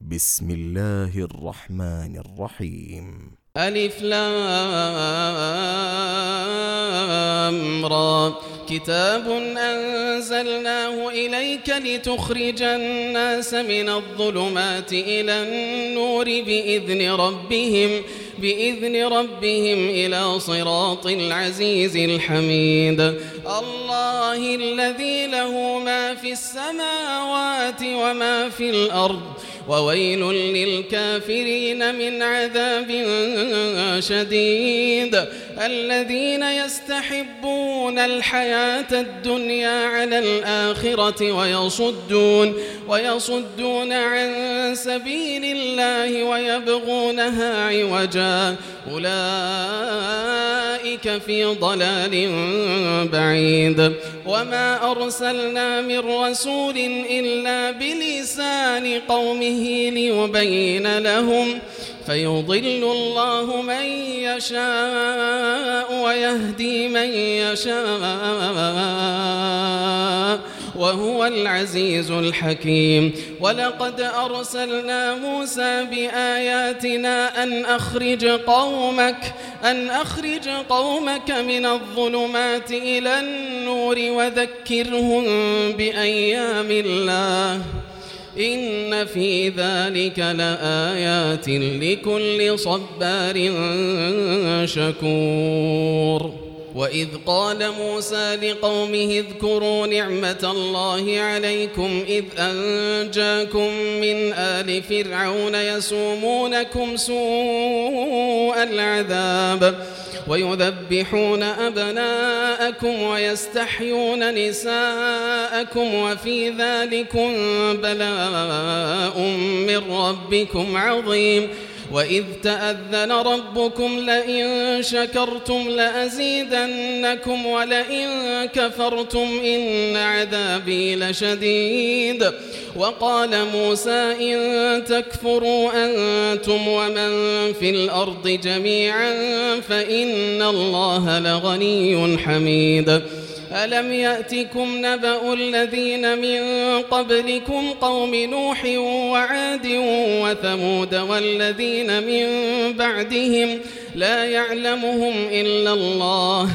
بسم الله الرحمن الرحيم. ألف لام را كتاب أنزلناه إليك لتخرج الناس من الظلمات إلى النور بإذن ربهم إلى صراط العزيز الحميد. الله الذي له ما في السماوات وما في الأرض وويل للكافرين من عذاب شديد. الذين يستحبون الحياة الدنيا على الآخرة ويصدون عن سبيل الله ويبغونها عوجا أولئك في ضلال بعيد. وما أرسلنا من رسول إلا بلسان قومه ليبين لهم فيضل الله من يشاء ويهدي من يشاء وهو العزيز الحكيم. ولقد أرسلنا موسى بآياتنا أن أخرج قومك من الظلمات إلى النور وذكرهم بأيام الله إن في ذلك لآيات لكل صبار شكور. وإذ قال موسى لقومه اذكروا نعمة الله عليكم إذ أنجاكم من آل فرعون يسومونكم سوء العذاب ويذبحون أبناءكم ويستحيون نساءكم وفي ذلكم بلاء من ربكم عظيم. وإذ تأذن ربكم لئن شكرتم لأزيدنكم ولئن كفرتم إن عذابي لشديد. وقال موسى إن تكفروا أنتم ومن في الأرض جميعا فإن الله لغني حميد. ألم يأتكم نبأ الذين من قبلكم قوم نوح وعاد وثمود والذين من بعدهم لا يعلمهم إلا الله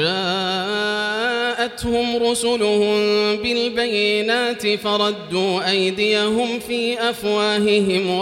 جاءتهم رسلهم بالبينات فردوا أيديهم في أفواههم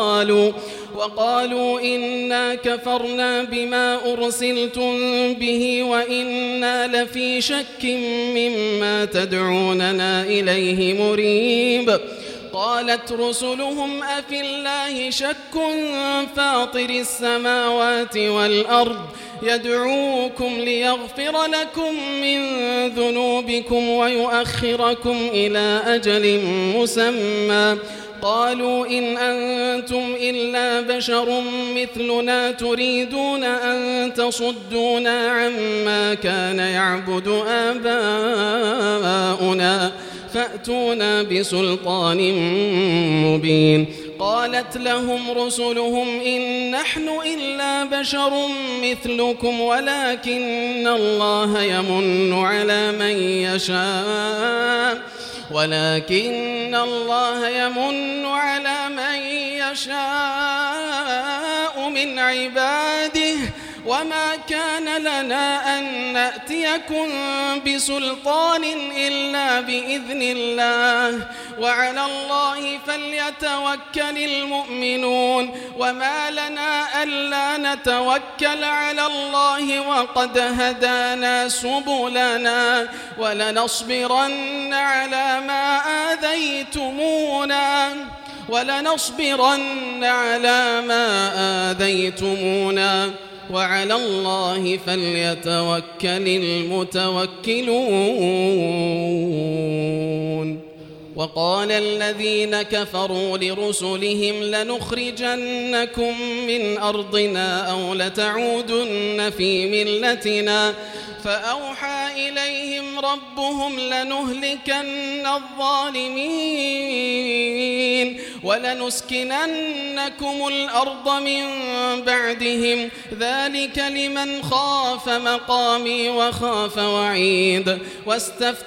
وقالوا إنا كفرنا بما أرسلتم به وإنا لفي شك مما تدعوننا إليه مريب. قالت رسلهم أفي الله شك فاطر السماوات والأرض يدعوكم ليغفر لكم من ذنوبكم ويؤخركم إلى أجل مسمى قالوا إن أنتم إلا بشر مثلنا تريدون أن تصدونا عما كان يعبد آباؤنا فأتونا بسلطان مبين. قالت لهم رسلهم إن نحن إلا بشر مثلكم ولكن الله يمن على من يشاء من عباده وما كان لنا أن نأتيكم بسلطان إلا بإذن الله وعلى الله فليتوكل المؤمنون. وما لنا ألا نتوكل على الله وقد هدانا سبلنا ولنصبرن على ما آذيتمونا وعلى الله فليتوكل المتوكلون. وقال الذين كفروا لرسلهم لنخرجنكم من أرضنا أو لتعودن في ملتنا فأوحى إليهم ربهم لنهلكن الظالمين ولنسكننكم الأرض من بعدهم ذلك لمن خاف مقامي وخاف وعيد.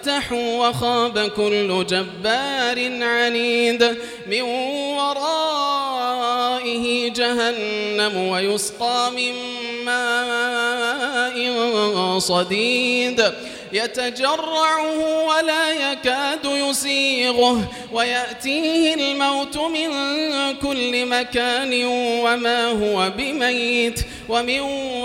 واستفتحوا وخاب كل جبار عنيد من وراء جهنم ويسقى من ماء صديد يتجرعه ولا يكاد يسيغه ويأتيه الموت من كل مكان وما هو بميت ومن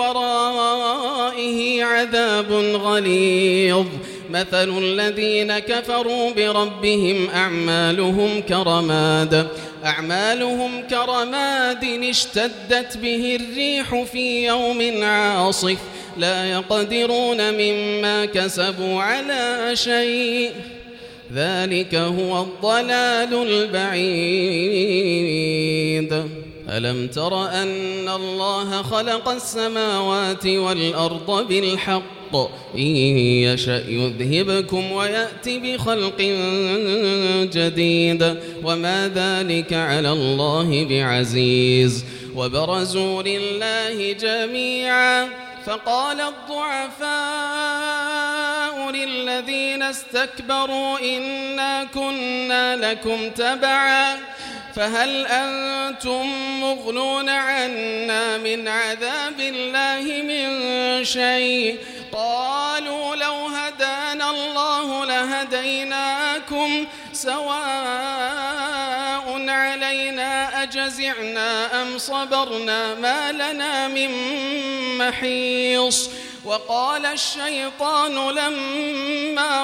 ورائه عذاب غليظ مثل الذين كفروا بربهم أعمالهم كرماد اشتدت به الريح في يوم عاصف لا يقدرون مما كسبوا على شيء ذلك هو الضلال البعيد ألم تر أن الله خلق السماوات والأرض بالحق إن يشأ يذهبكم ويأتي بخلق جديد وما ذلك على الله بعزيز وبرزوا لله جميعا فقال الضعفاء للذين استكبروا إنا كنا لكم تبعا فهل أنتم مغنون عنا من عذاب الله من شيء قالوا لو هدانا الله لهديناكم سواء علينا أجزعنا أم صبرنا ما لنا من محيص وقال الشيطان لما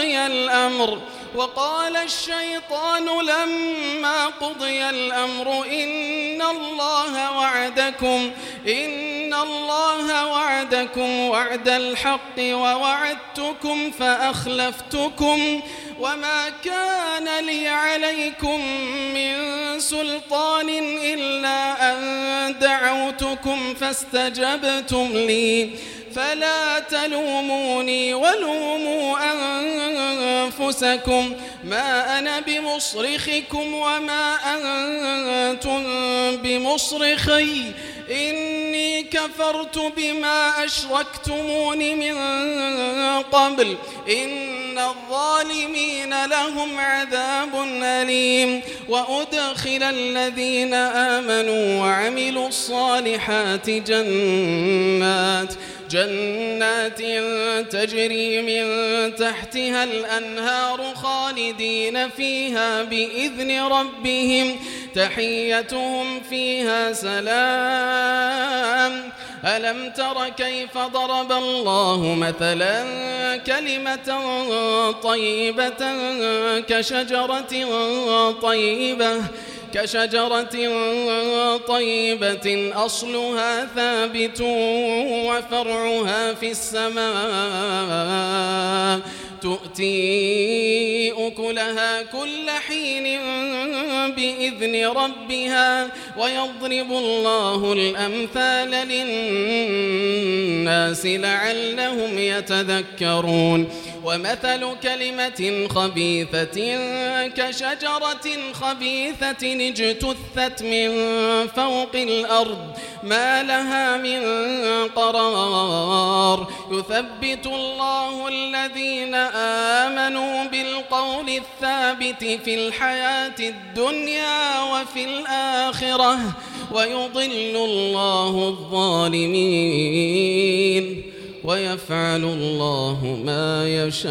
قضي الأمر إن الله وعدكم وعد الحق ووعدتكم فأخلفتكم وما كان لي عليكم من سلطان إلا أن دعوتكم فاستجبتم لي فلا تلوموني ولوموا أنفسكم ما أنا بمصرخكم وما أنتم بمصرخي إني كفرت بما أشركتمون من قبل إن الظالمين لهم عذاب أليم وأدخل الذين آمنوا وعملوا الصالحات جنات تجري من تحتها الأنهار خالدين فيها بإذن ربهم تحيتهم فيها سلام ألم تر كيف ضرب الله مثلا كلمة طيبة كشجرة طيبة أصلها ثابت وفرعها في السماء تؤتي أكلها كل حين بإذن ربها ويضرب الله الأمثال للناس لعلهم يتذكرون ومثل كلمة خبيثة كشجرة خبيثة اجتثت من فوق الأرض ما لها من قرار يثبت الله الذين آمنوا بالقول الثابت في الحياة الدنيا وفي الآخرة ويضل الله الظالمين ويفعل الله ما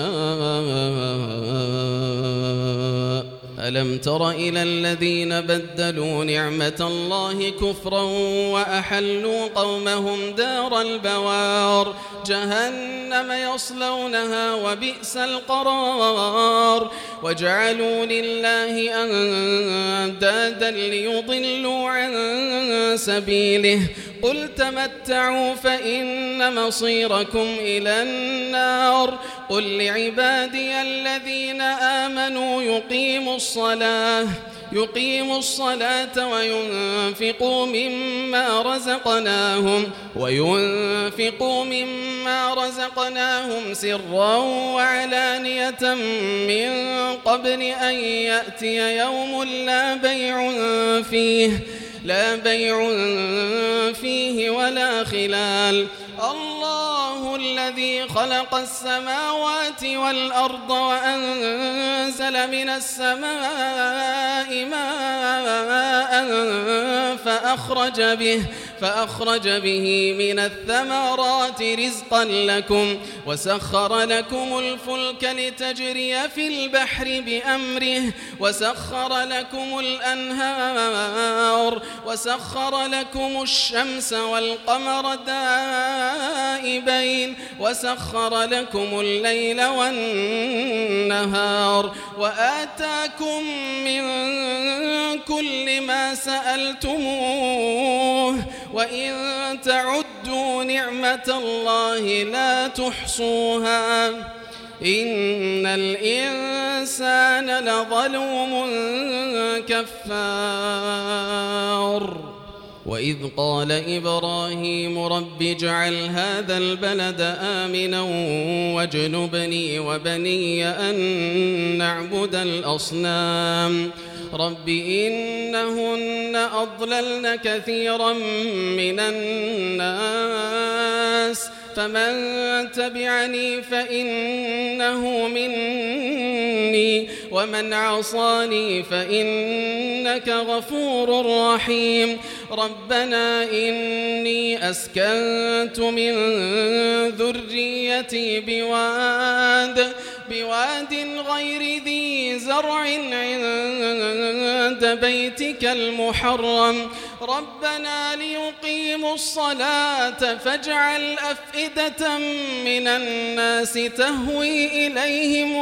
يشاء ألم تر إلى الذين بدلوا نعمة الله كفرا وأحلوا قومهم دار البوار جهنم يصلونها وبئس القرار وجعلوا لله أندادا ليضلوا عن سبيله قل تمتعوا فإن مصيركم إلى النار قل لعبادي الذين آمنوا يقيموا وينفقوا مما رزقناهم سرا وعلانية من قبل أن يأتي يوم لا بيع فيه ولا خلال الله الذي خلق السماوات والأرض وأنزل من السماء ماء فأخرج به من الثمرات رزقا لكم وسخر لكم الفلك لتجري في البحر بأمره وسخر لكم الأنهار وسخر لكم الشمس والقمر دائبين وسخر لكم الليل والنهار وآتاكم من كل ما سألتموه وإن تعدوا نعمة الله لا تحصوها إن الإنسان لظلوم كفار وإذ قال إبراهيم رب اجعل هذا البلد آمنا واجنبني وبني أن نعبد الأصنام رب إنهن أضللن كثيرا من الناس فمن تبعني فإنه مني ومن عصاني فإنك غفور رحيم ربنا إني أسكنت من ذريتي بواد غير ذي زرع عند بيتك المحرم ربنا ليقيموا الصلاة فاجعل أفئدة من الناس تهوي إليهم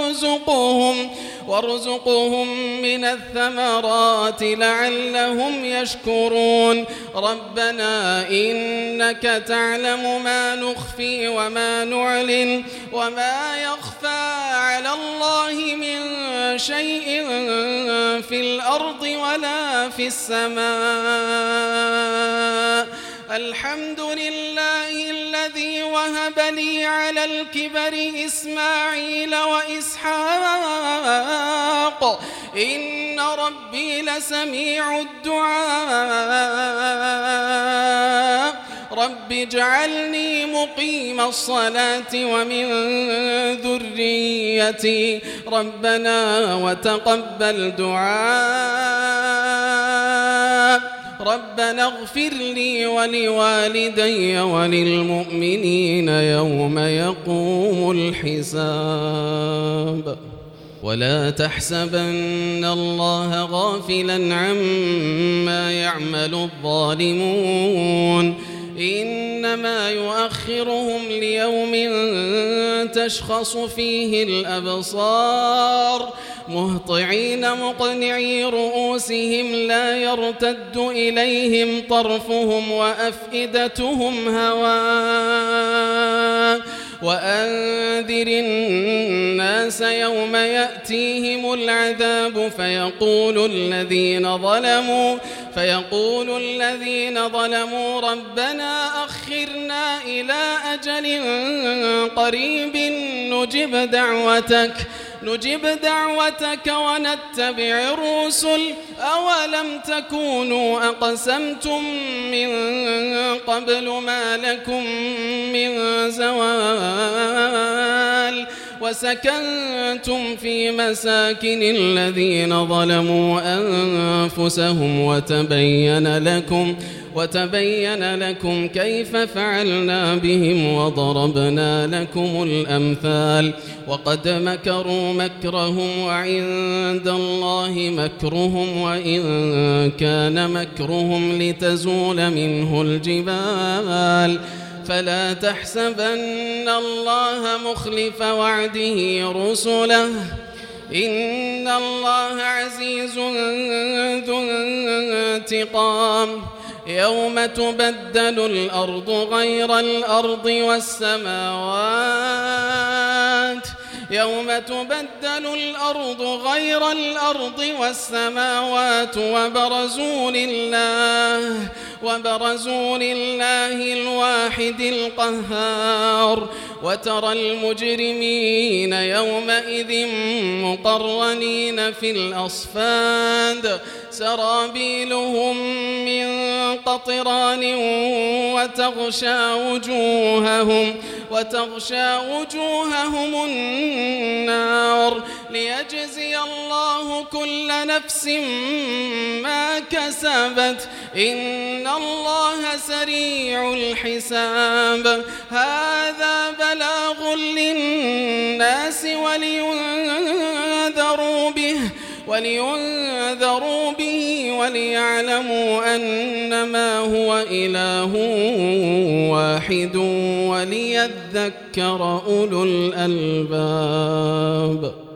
وارزقهم من الثمرات لعلهم يشكرون ربنا إنك تعلم ما نخفي وما نعلن وما يخفى على الله من شيء في الأرض ولا في السماء الحمد لله الذي وهب لي على الكبر إسماعيل وإسحاق إن ربي لسميع الدعاء رب اجعلني مقيم الصلاة ومن ذريتي ربنا وتقبل دعاء ربنا اغفر لي ولوالدي وللمؤمنين يوم يقوم الحساب ولا تحسبن الله غافلا عما يعمل الظالمون إنما يؤخرهم ليوم تشخص فيه الأبصار مهطعين مقنعي رؤوسهم لا يرتد إليهم طرفهم وأفئدتهم هواء وأنذر الناس يوم يأتيهم العذاب فيقول الذين ظلموا ربنا أخرنا إلى أجل قريب نجب دعوتك ونتبع الرسل أولم تكونوا أقسمتم من قبل ما لكم من زوال وسكنتم في مساكن الذين ظلموا أنفسهم وتبين لكم كيف فعلنا بهم وضربنا لكم الأمثال وقد مكروا مكرهم وعند الله مكرهم وإن كان مكرهم لتزول منه الجبال فلا تحسبن الله مخلف وعده رسله إن الله عزيز ذو انتقام يوم تبدل الأرض غير الأرض والسماوات وبرزوا لله الواحد القهار وترى المجرمين يومئذ مقرنين في الأصفاد سرابيلهم من قطران وتغشى وجوههم النار ليجزي الله كل نفس ما كسبت إن الله سريع الحساب هذا بلاغ للناس ولينذروا به وليعلموا أنما هو إله واحد وليذكر أولو الألباب.